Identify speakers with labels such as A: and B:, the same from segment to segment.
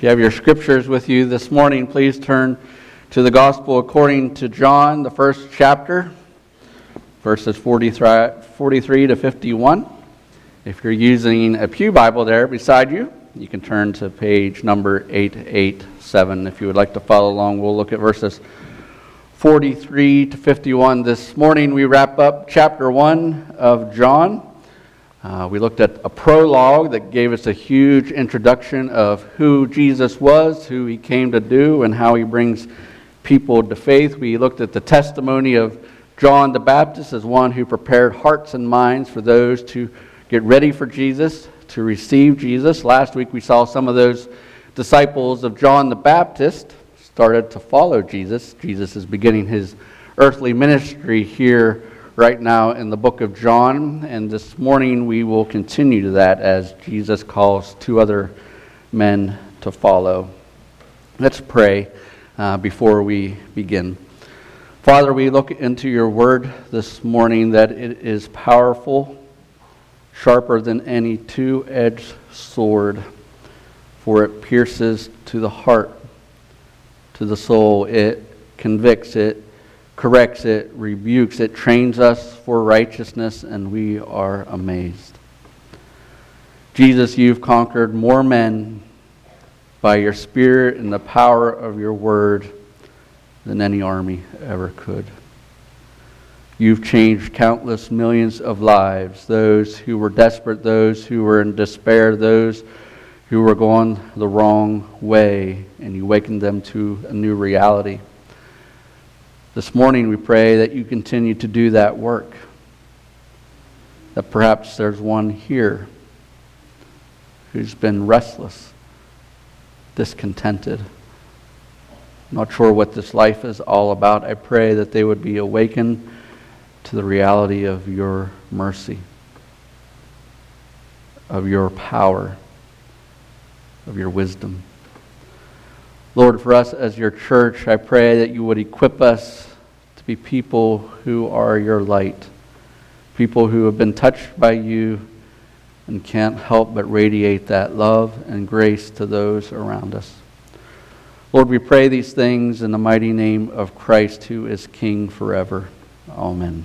A: you have your scriptures with you this morning, please turn to the Gospel according to John, the first chapter, verses 43 to 51. If you're using a pew Bible there beside you, you can turn to page number 887. If you would like to follow along, we'll look at verses 43 to 51. This morning we wrap up chapter 1 of John. We looked at a prologue that gave us a huge introduction of who Jesus was, who he came to do, and how he brings people to faith. We looked at the testimony of John the Baptist as one who prepared hearts and minds for those to get ready for Jesus, to receive Jesus. Last week we saw some of those disciples of John the Baptist started to follow Jesus. Jesus is beginning his earthly ministry here right now in the book of John, and this morning we will continue to that as Jesus calls two other men to follow. Let's pray before we begin. Father, we look into your word this morning that it is powerful, sharper than any two-edged sword, for it pierces to the heart, to the soul. It convicts, it corrects, it rebukes, it trains us for righteousness, and we are amazed. Jesus, you've conquered more men by your Spirit and the power of your word than any army ever could. You've changed countless millions of lives, those who were desperate, those who were in despair, those who were going the wrong way, and you awakened them to a new reality. This morning we pray that you continue to do that work, that perhaps there's one here who's been restless, discontented, not sure what this life is all about. I pray that they would be awakened to the reality of your mercy, of your power, of your wisdom. Lord, for us as your church, I pray that you would equip us to be people who are your light, people who have been touched by you and can't help but radiate that love and grace to those around us. Lord, we pray these things in the mighty name of Christ, who is King forever. Amen.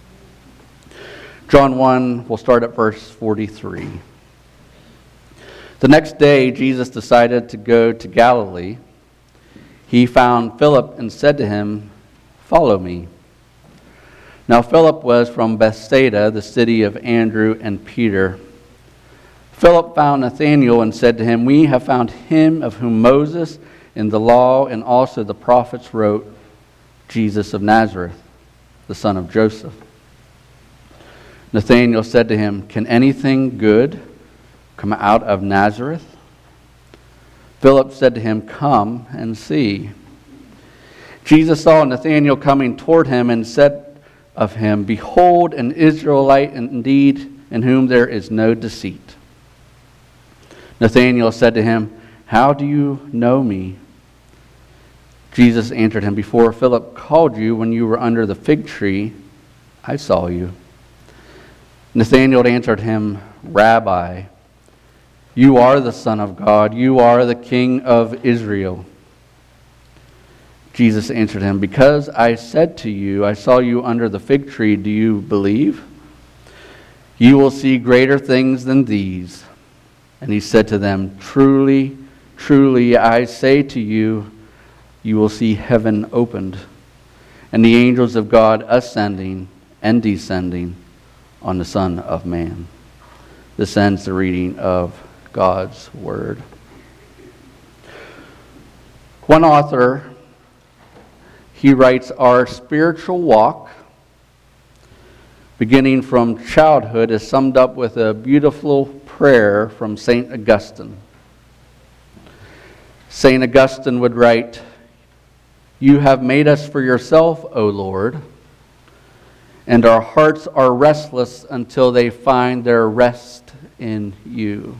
A: John 1, we'll start at verse 43. The next day, Jesus decided to go to Galilee. He found Philip and said to him, "Follow me." Now Philip was from Bethsaida, the city of Andrew and Peter. Philip found Nathanael and said to him, "We have found him of whom Moses in the law and also the prophets wrote, Jesus of Nazareth, the son of Joseph." Nathanael said to him, "Can anything good come out of Nazareth?" Philip said to him, "Come and see." Jesus saw Nathanael coming toward him and said of him, "Behold, an Israelite indeed, in whom there is no deceit." Nathanael said to him, "How do you know me?" Jesus answered him, "Before Philip called you, when you were under the fig tree, I saw you." Nathanael answered him, "Rabbi, you are the Son of God. You are the King of Israel." Jesus answered him, "Because I said to you, I saw you under the fig tree, do you believe? You will see greater things than these." And he said to them, "Truly, truly, I say to you, you will see heaven opened, and the angels of God ascending and descending on the Son of Man." This ends the reading of God's Word. One author, he writes, "Our spiritual walk, beginning from childhood, is summed up with a beautiful prayer from St. Augustine. St. Augustine would write, "You have made us for yourself, O Lord, and our hearts are restless until they find their rest in you."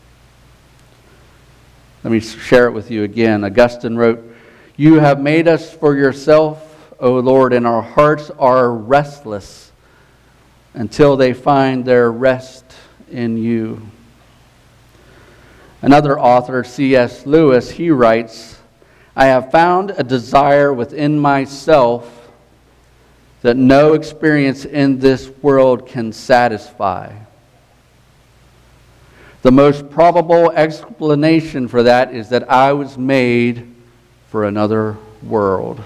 A: Let me share it with you again. Augustine wrote, "You have made us for yourself, O Lord, and our hearts are restless until they find their rest in you." Another author, C.S. Lewis, he writes, "I have found a desire within myself that no experience in this world can satisfy. The most probable explanation for that is that I was made for another world."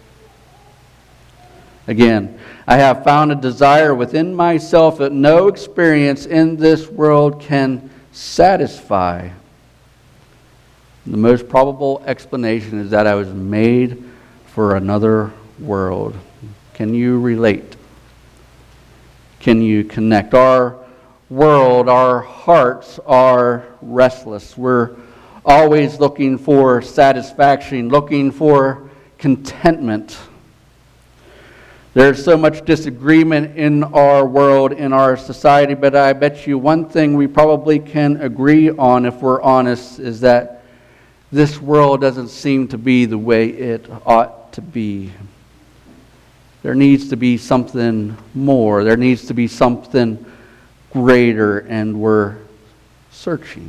A: Again, "I have found a desire within myself that no experience in this world can satisfy. The most probable explanation is that I was made for another world." Can you relate? Can you connect? Our world, our hearts are restless. We're always looking for satisfaction, looking for contentment. There's so much disagreement in our world, in our society, but I bet you one thing we probably can agree on, if we're honest, is that this world doesn't seem to be the way it ought to be. There needs to be something more. There needs to be something greater, and we're searching.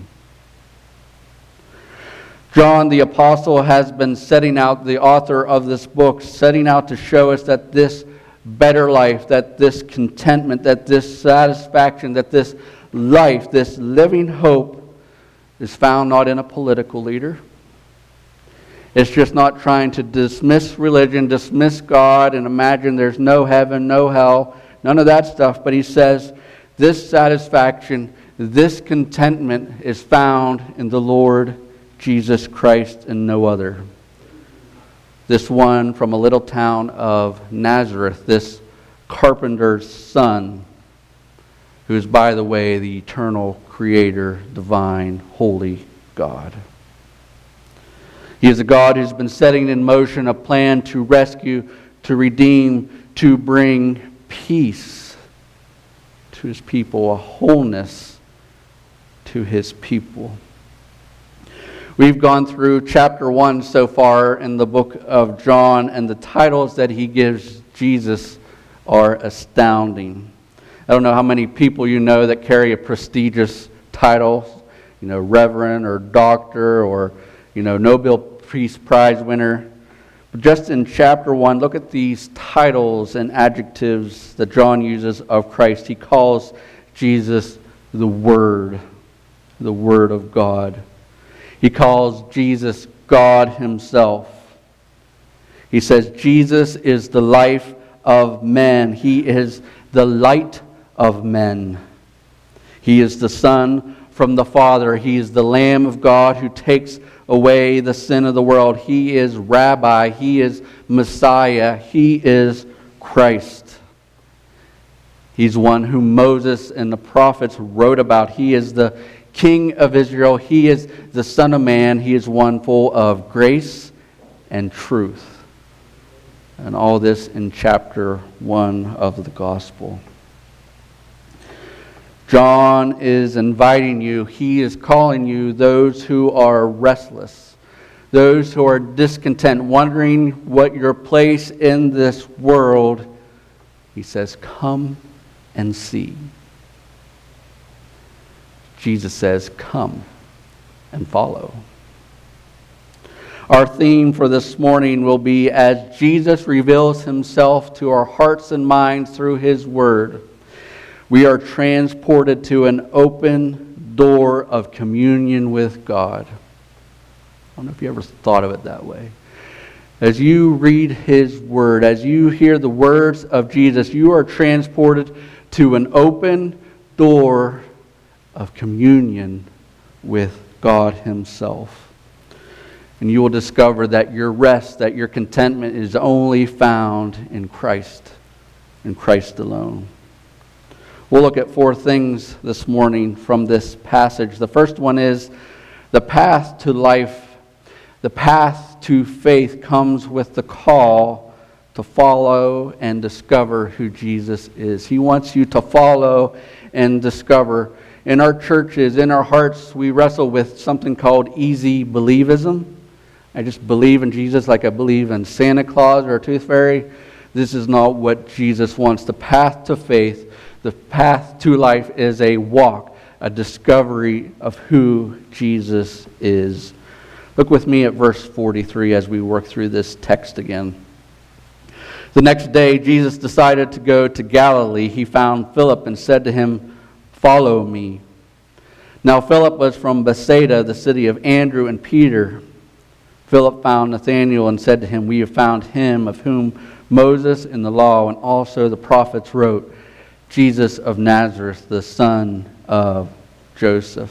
A: John the Apostle has been setting out, the author of this book, setting out to show us that this better life, that this contentment, that this satisfaction, that this life, this living hope is found not in a political leader. It's just not trying to dismiss religion, dismiss God, and imagine there's no heaven, no hell, none of that stuff. But he says this satisfaction, this contentment is found in the Lord Jesus Christ and no other. This one from a little town of Nazareth, this carpenter's son, who is, by the way, the eternal creator, divine, holy God. He is a God who's been setting in motion a plan to rescue, to redeem, to bring peace to his people, a wholeness to his people. We've gone through chapter 1 so far in the book of John, and the titles that he gives Jesus are astounding. I don't know how many people you know that carry a prestigious title, reverend or doctor or, Nobel Peace Prize winner. But just in chapter 1, look at these titles and adjectives that John uses of Christ. He calls Jesus the Word of God. He calls Jesus God himself. He says Jesus is the life of men. He is the light of men. He is the Son from the Father. He is the Lamb of God who takes away the sin of the world. He is Rabbi. He is Messiah. He is Christ. He's one whom Moses and the prophets wrote about. He is the King of Israel. He is the Son of Man. He is one full of grace and truth. And all this in chapter 1 of the Gospel. John is inviting you. He is calling you, those who are restless, those who are discontent, wondering what your place in this world. He says, come and see. Jesus says, come and follow. Our theme for this morning will be, as Jesus reveals himself to our hearts and minds through his word, we are transported to an open door of communion with God. I don't know if you ever thought of it that way. As you read his word, as you hear the words of Jesus, you are transported to an open door of communion with God himself. And you will discover that your rest, that your contentment is only found in Christ alone. We'll look at 4 things this morning from this passage. The first one is the path to life, the path to faith comes with the call to follow and discover who Jesus is. He wants you to follow and discover. In our churches, in our hearts, we wrestle with something called easy believism. I just believe in Jesus like I believe in Santa Claus or a tooth fairy. This is not what Jesus wants. The path to faith, the path to life is a walk, a discovery of who Jesus is. Look with me at verse 43 as we work through this text again. The next day, Jesus decided to go to Galilee. He found Philip and said to him, "Follow me." Now Philip was from Bethsaida, the city of Andrew and Peter. Philip found Nathanael and said to him, "We have found him of whom Moses in the law and also the prophets wrote, Jesus of Nazareth, the son of Joseph."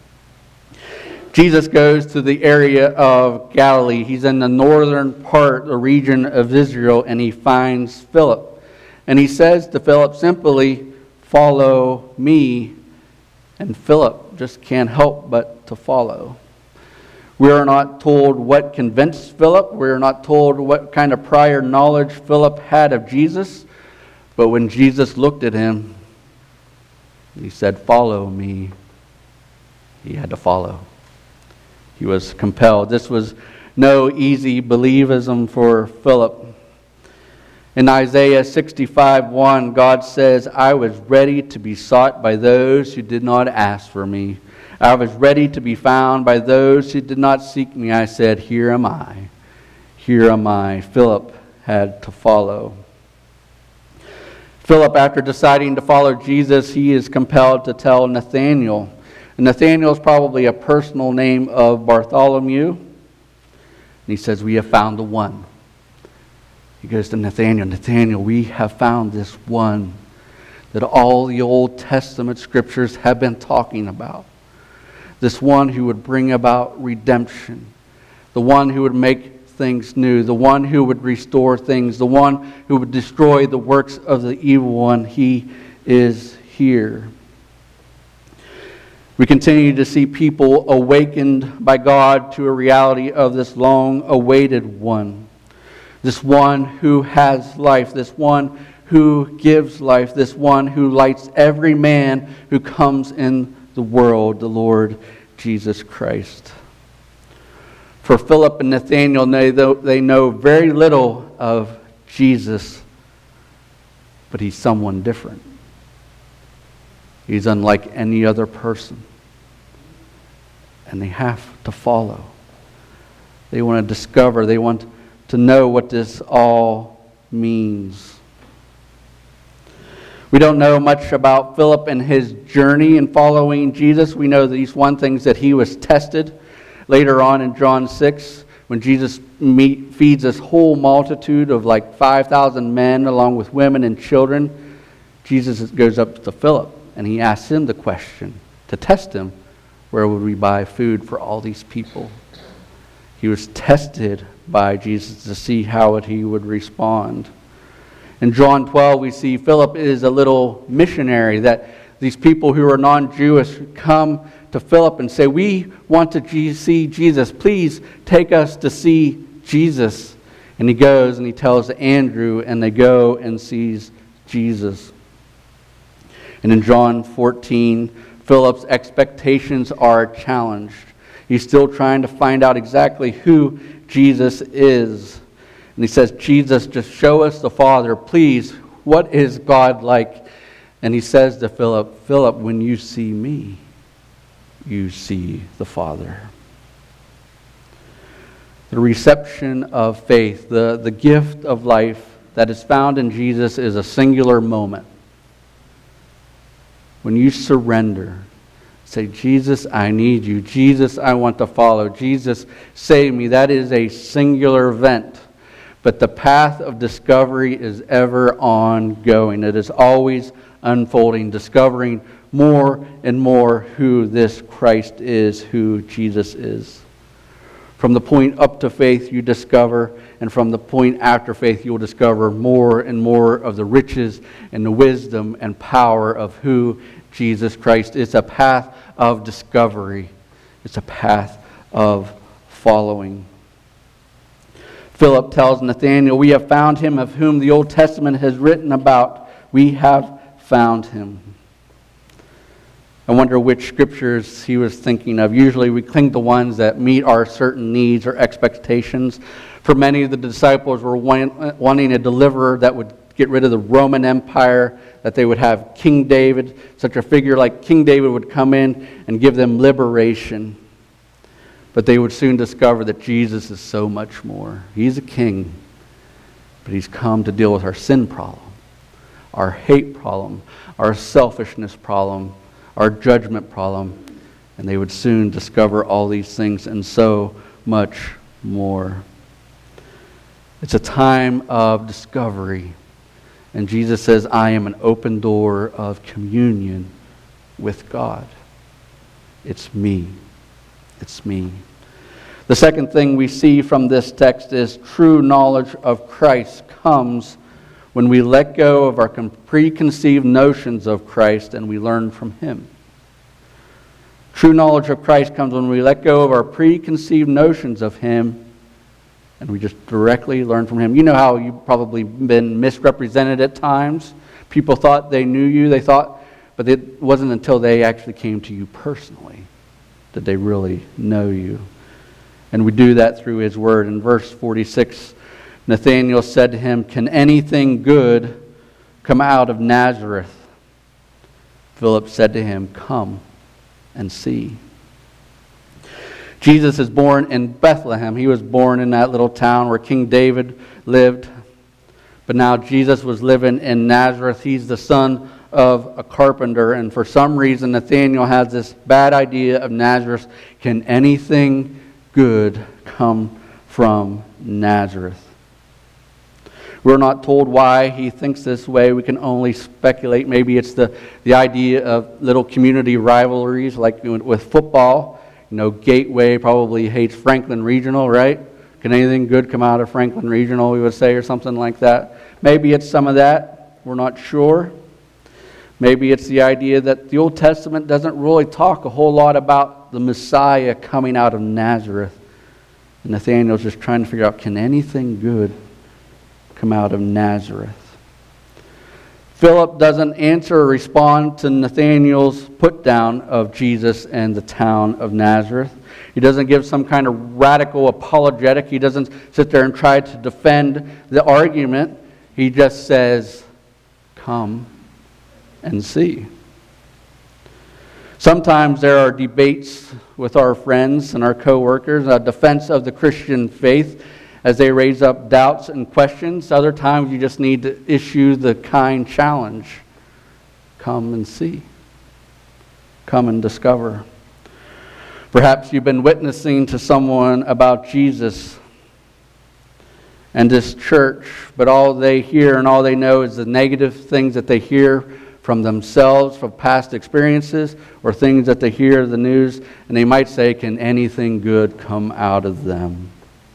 A: Jesus goes to the area of Galilee. He's in the northern part, the region of Israel, and he finds Philip. And he says to Philip simply, "Follow me." And Philip just can't help but to follow. We are not told what convinced Philip. We are not told what kind of prior knowledge Philip had of Jesus. But when Jesus looked at him, he said, "Follow me," he had to follow. He was compelled. This was no easy believism for Philip. In Isaiah 65:1, God says, "I was ready to be sought by those who did not ask for me. I was ready to be found by those who did not seek me. I said, here am I. Here am I." Philip had to follow. Philip, after deciding to follow Jesus, he is compelled to tell Nathanael. And Nathanael is probably a personal name of Bartholomew. And he says, "We have found the one." He goes to Nathanael, "Nathanael, we have found this one that all the Old Testament scriptures have been talking about. This one who would bring about redemption. The one who would make things new. The one who would restore things. The one who would destroy the works of the evil one. He is here." We continue to see people awakened by God to a reality of this long-awaited one. This one who has life. This one who gives life. This one who lights every man who comes in the world, the Lord Jesus Christ. For Philip and Nathanael, they know very little of Jesus, but he's someone different. He's unlike any other person. And they have to follow. They want to discover, they want to know what this all means. We don't know much about Philip and his journey in following Jesus. We know these one things that he was tested. Later on in John 6, when Jesus feeds this whole multitude of like 5,000 men along with women and children, Jesus goes up to Philip and he asks him the question to test him, where would we buy food for all these people? He was tested by Jesus to see how he would respond. In John 12, we see Philip is a little missionary, that these people who are non-Jewish come to Philip and say, "We want to see Jesus. Please take us to see Jesus." And he goes and he tells Andrew, and they go and sees Jesus. And in John 14, Philip's expectations are challenged. He's still trying to find out exactly who Jesus is. And he says, "Jesus, just show us the Father. Please, what is God like?" And he says to Philip, "Philip, when you see me, you see the Father." The reception of faith, the gift of life that is found in Jesus is a singular moment. When you surrender, say, "Jesus, I need you. Jesus, I want to follow. Jesus, save me." That is a singular event. But the path of discovery is ever ongoing. It is always unfolding, discovering more and more who this Christ is, who Jesus is. From the point up to faith you discover, and from the point after faith you will discover more and more of the riches and the wisdom and power of who Jesus Christ is. It's a path of discovery. It's a path of following. Philip tells Nathanael, "We have found him of whom the Old Testament has written about. We have found him." I wonder which scriptures he was thinking of. Usually we cling to ones that meet our certain needs or expectations. For many of the disciples were wanting a deliverer that would get rid of the Roman Empire, that they would have King David, such a figure like King David would come in and give them liberation. But they would soon discover that Jesus is so much more. He's a king, but he's come to deal with our sin problem, our hate problem, our selfishness problem, our judgment problem. And they would soon discover all these things and so much more. It's a time of discovery. And Jesus says, I am an open door of communion with God. It's me. It's me. The second thing we see from this text is true knowledge of Christ comes when we let go of our preconceived notions of Christ and we learn from Him. True knowledge of Christ comes when we let go of our preconceived notions of Him and we just directly learn from Him. You know how you've probably been misrepresented at times. People thought they knew you, but it wasn't until they actually came to you personally that they really know you. And we do that through His Word. In verse 46, Nathanael said to him, "Can anything good come out of Nazareth?" Philip said to him, "Come and see." Jesus is born in Bethlehem. He was born in that little town where King David lived. But now Jesus was living in Nazareth. He's the son of a carpenter. And for some reason, Nathanael has this bad idea of Nazareth. Can anything good come from Nazareth? We're not told why he thinks this way. We can only speculate. Maybe it's the idea of little community rivalries like with football. Gateway probably hates Franklin Regional, right? Can anything good come out of Franklin Regional, we would say, or something like that? Maybe it's some of that. We're not sure. Maybe it's the idea that the Old Testament doesn't really talk a whole lot about the Messiah coming out of Nazareth. And Nathanael's just trying to figure out, can anything good come out of Nazareth? Philip doesn't answer or respond to Nathanael's put down of Jesus and the town of Nazareth. He doesn't give some kind of radical apologetic. He doesn't sit there and try to defend the argument. He just says, "Come and see." Sometimes there are debates with our friends and our co-workers, a defense of the Christian faith, as they raise up doubts and questions. Other times you just need to issue the kind challenge. Come and see. Come and discover. Perhaps you've been witnessing to someone about Jesus and this church, but all they hear and all they know is the negative things that they hear from themselves, from past experiences, or things that they hear in the news, and they might say, can anything good come out of them?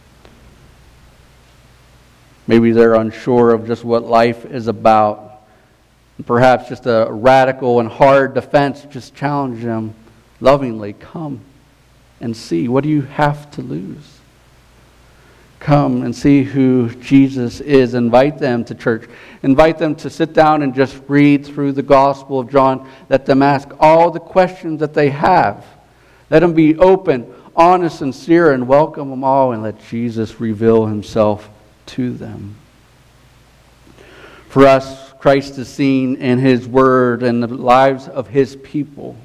A: Maybe they're unsure of just what life is about. Perhaps just a radical and hard defense, just challenge them lovingly. Come and see. What do you have to lose? Come and see who Jesus is. Invite them to church. Invite them to sit down and just read through the Gospel of John. Let them ask all the questions that they have. Let them be open, honest, sincere, and welcome them all, and let Jesus reveal Himself to them. For us, Christ is seen in His Word and the lives of His people.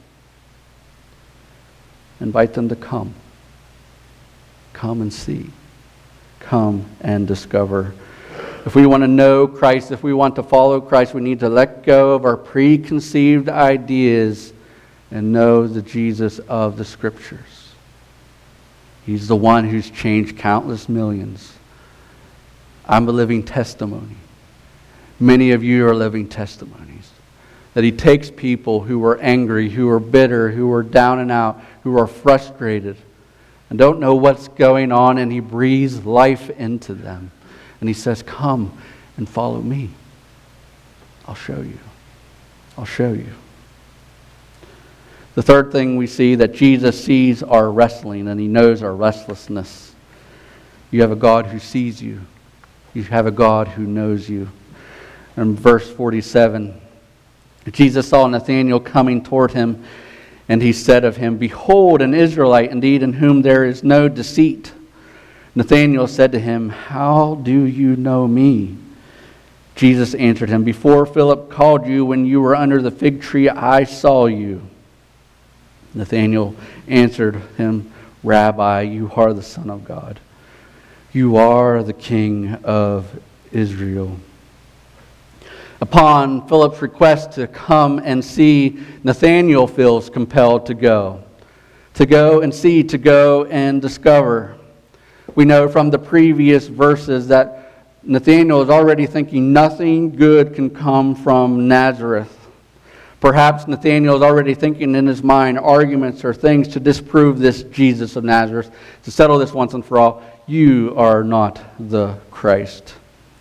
A: Invite them to come. Come and see. Come and discover. If we want to know Christ, if we want to follow Christ, we need to let go of our preconceived ideas and know the Jesus of the Scriptures. He's the one who's changed countless millions. I'm a living testimony. Many of you are living testimonies. That He takes people who are angry, who are bitter, who are down and out, who are frustrated, and don't know what's going on, and He breathes life into them. And He says, come and follow me. I'll show you. I'll show you. The third thing we see, that Jesus sees our wrestling and He knows our restlessness. You have a God who sees you. You have a God who knows you. In verse 47, Jesus saw Nathanael coming toward Him, and He said of him, "Behold, an Israelite indeed, in whom there is no deceit." Nathanael said to Him, "How do you know me?" Jesus answered him, "Before Philip called you, when you were under the fig tree, I saw you." Nathanael answered him, "Rabbi, you are the Son of God. You are the King of Israel." Upon Philip's request to come and see, Nathanael feels compelled to go and see, to go and discover. We know from the previous verses that Nathanael is already thinking nothing good can come from Nazareth. Perhaps Nathanael is already thinking in his mind arguments or things to disprove this Jesus of Nazareth, to settle this once and for all. You are not the Christ.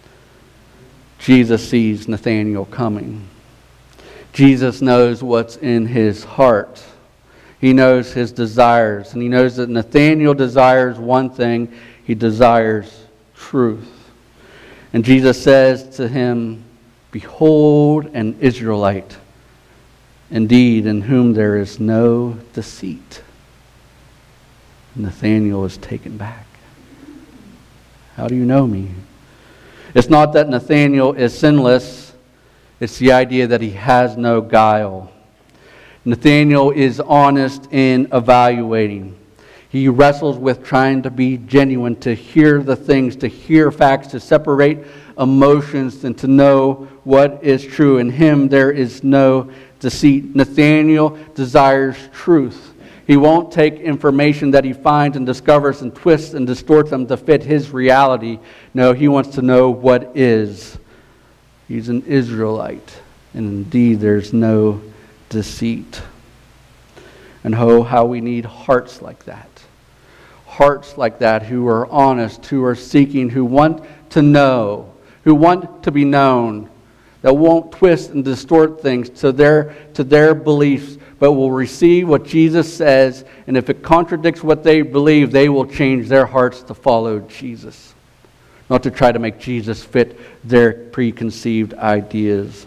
A: Jesus sees Nathanael coming. Jesus knows what's in his heart. He knows his desires, and he knows that Nathanael desires one thing. He desires truth. And Jesus says to him, "Behold an Israelite, indeed, in whom there is no deceit." Nathanael is taken back. How do you know me? It's not that Nathanael is sinless. It's the idea that he has no guile. Nathanael is honest in evaluating. He wrestles with trying to be genuine, to hear the things, to hear facts, to separate emotions, and to know what is true. In him there is no deceit. Nathanael desires truth. He won't take information that he finds and discovers and twists and distorts them to fit his reality. No, he wants to know what is. He's an Israelite, and indeed there's no deceit. And oh, how we need hearts like that. Hearts like that who are honest, who are seeking, who want to know, who want to be known, that won't twist and distort things to their beliefs, but will receive what Jesus says, and if it contradicts what they believe, they will change their hearts to follow Jesus, not to try to make Jesus fit their preconceived ideas.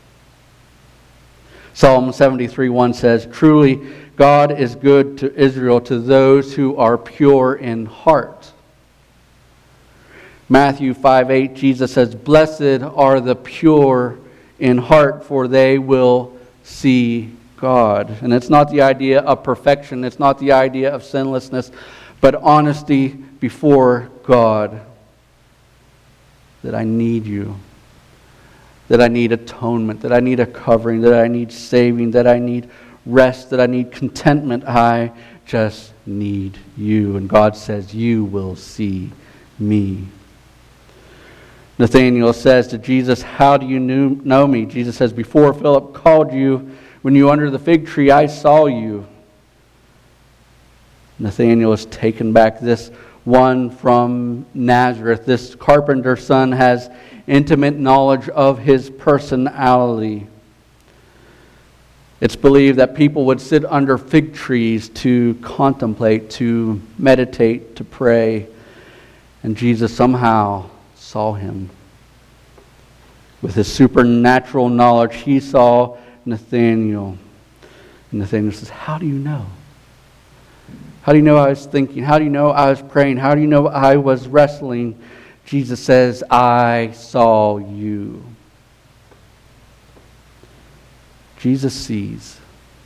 A: Psalm 73:1 says, "Truly, God is good to Israel, to those who are pure in heart." Matthew 5:8, Jesus says, "Blessed are the pure in heart, for they will see God." And it's not the idea of perfection, it's not the idea of sinlessness, but honesty before God. That I need you, that I need atonement, that I need a covering, that I need saving, that I need rest, that I need contentment. I just need you. And God says, "You will see me." Nathanael says to Jesus, "How do you know me?" Jesus says, "Before Philip called you, when you were under the fig tree, I saw you." Nathanael is taken back. This one from Nazareth, this carpenter's son, has intimate knowledge of his personality. It's believed that people would sit under fig trees to contemplate, to meditate, to pray. And Jesus somehow saw him. With his supernatural knowledge, he saw Nathanael. And Nathanael says, "How do you know? How do you know I was thinking? How do you know I was praying? How do you know I was wrestling?" Jesus says, "I saw you." Jesus sees.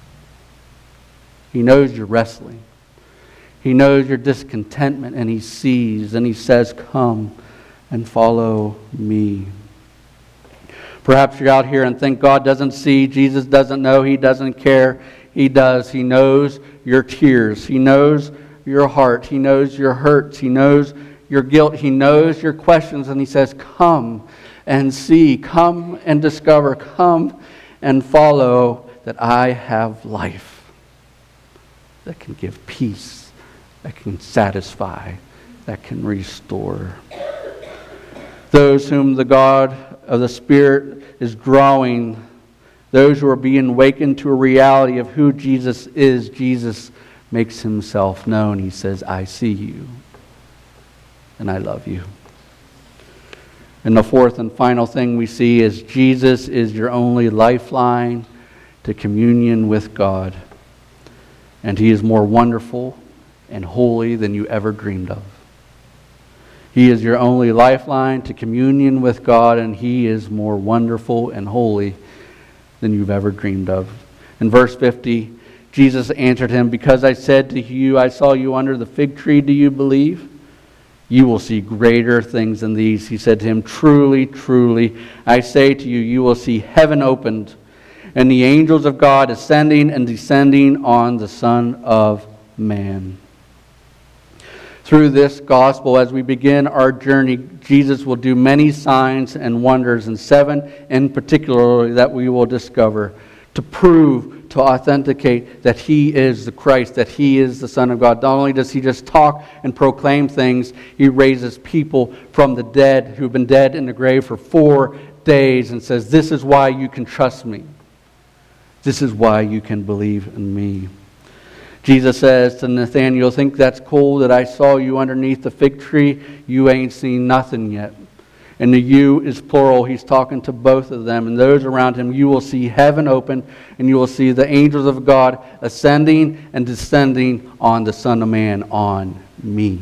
A: He knows you're wrestling. He knows your discontentment, and he sees, and he says, "Come and follow me." Perhaps you're out here and think God doesn't see, Jesus doesn't know, he doesn't care. He does. He knows your tears. He knows your heart. He knows your hurts. He knows your guilt. He knows your questions, and he says, "Come and see. Come and discover. Come and follow, that I have life that can give peace, that can satisfy, that can restore." Those whom the God of the Spirit is drawing, those who are being awakened to a reality of who Jesus is, Jesus makes himself known. He says, "I see you, and I love you." And the fourth and final thing we see is Jesus is your only lifeline to communion with God. And he is more wonderful and holy than you ever dreamed of. He is your only lifeline to communion with God, and He is more wonderful and holy than you've ever dreamed of. In verse 50, Jesus answered him, "Because I said to you, I saw you under the fig tree, do you believe? You will see greater things than these." He said to him, "Truly, truly, I say to you, you will see heaven opened, and the angels of God ascending and descending on the Son of Man." Through this gospel, as we begin our journey, Jesus will do many signs and wonders, and 7 in particular that we will discover, to prove, to authenticate that He is the Christ, that He is the Son of God. Not only does He just talk and proclaim things, He raises people from the dead who've been dead in the grave for 4 days and says, "This is why you can trust me. This is why you can believe in me." Jesus says to Nathanael, "Think that's cool that I saw you underneath the fig tree? You ain't seen nothing yet." And the "you" is plural. He's talking to both of them and those around him. You will see heaven open, and you will see the angels of God ascending and descending on the Son of Man, on me.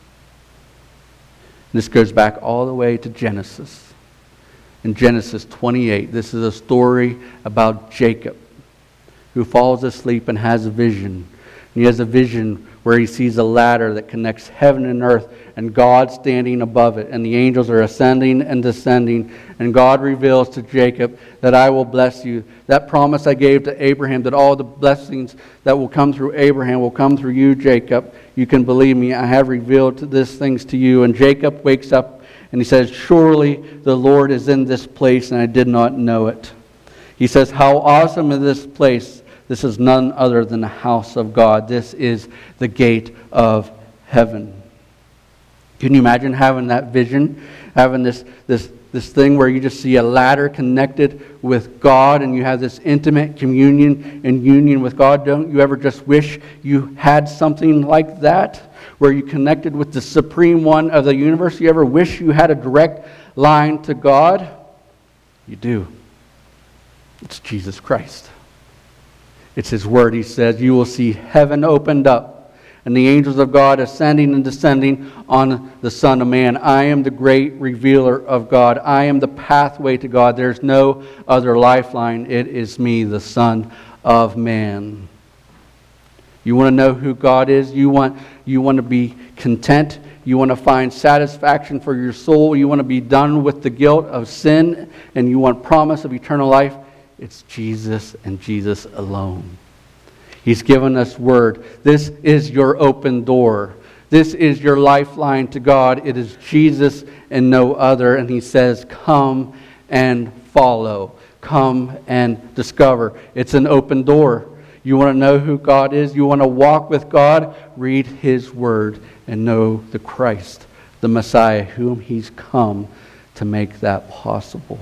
A: This goes back all the way to Genesis. In Genesis 28, this is a story about Jacob, who falls asleep and has a vision. He has a vision where he sees a ladder that connects heaven and earth, and God standing above it, and the angels are ascending and descending, and God reveals to Jacob that I will bless you. That promise I gave to Abraham, that all the blessings that will come through Abraham will come through you, Jacob. You can believe me, I have revealed these things to you. And Jacob wakes up and he says, "Surely the Lord is in this place, and I did not know it." He says, "How awesome is this place! This is none other than the house of God. This is the gate of heaven." Can you imagine having that vision? Having this thing where you just see a ladder connected with God, and you have this intimate communion and union with God. Don't you ever just wish you had something like that, where you connected with the Supreme One of the universe? You ever wish you had a direct line to God? You do. It's Jesus Christ. It's His Word. He says, "You will see heaven opened up, and the angels of God ascending and descending on the Son of Man." I am the great revealer of God. I am the pathway to God. There's no other lifeline. It is me, the Son of Man. You want to know who God is? You want to be content? You want to find satisfaction for your soul? You want to be done with the guilt of sin? And you want promise of eternal life? It's Jesus and Jesus alone. He's given us Word. This is your open door. This is your lifeline to God. It is Jesus and no other. And He says, "Come and follow. Come and discover." It's an open door. You want to know who God is? You want to walk with God? Read His Word and know the Christ, the Messiah, whom He's come to make that possible.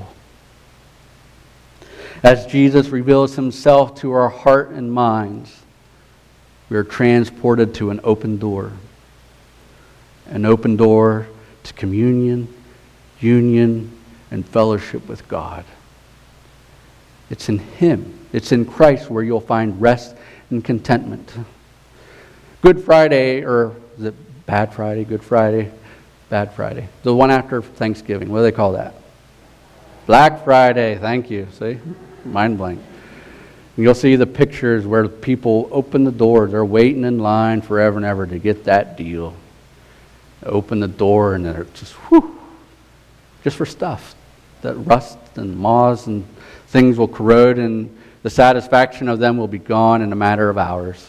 A: As Jesus reveals Himself to our heart and minds, we are transported to an open door. An open door to communion, union, and fellowship with God. It's in Him. It's in Christ where you'll find rest and contentment. Good Friday, or is it Bad Friday? Good Friday? Bad Friday. The one after Thanksgiving. What do they call that? Black Friday. Thank you. See? Mind blank. And you'll see the pictures where people open the doors. They're waiting in line forever and ever to get that deal. They open the door and they're just for stuff that rusts and moths and things will corrode, and the satisfaction of them will be gone in a matter of hours.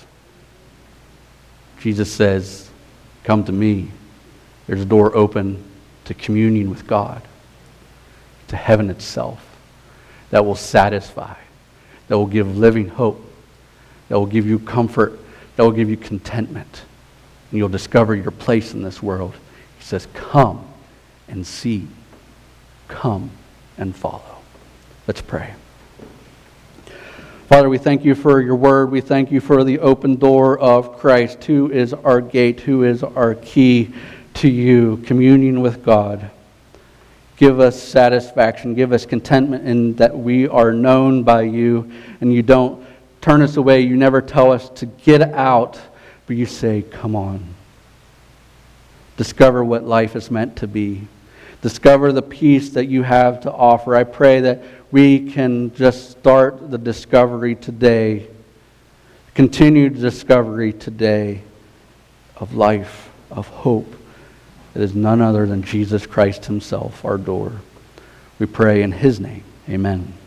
A: Jesus says, "Come to me." There's a door open to communion with God, to heaven itself, that will satisfy, that will give living hope, that will give you comfort, that will give you contentment. And you'll discover your place in this world. He says, "Come and see. Come and follow." Let's pray. Father, we thank You for Your Word. We thank You for the open door of Christ, who is our gate, who is our key to You, communion with God. Give us satisfaction. Give us contentment in that we are known by You, and You don't turn us away. You never tell us to get out, but You say, "Come on. discover what life is meant to be. Discover the peace that you have to offer. I pray that we can just start the discovery today, continued discovery today of life, of hope. It is none other than Jesus Christ himself, our door. We pray in his name. Amen.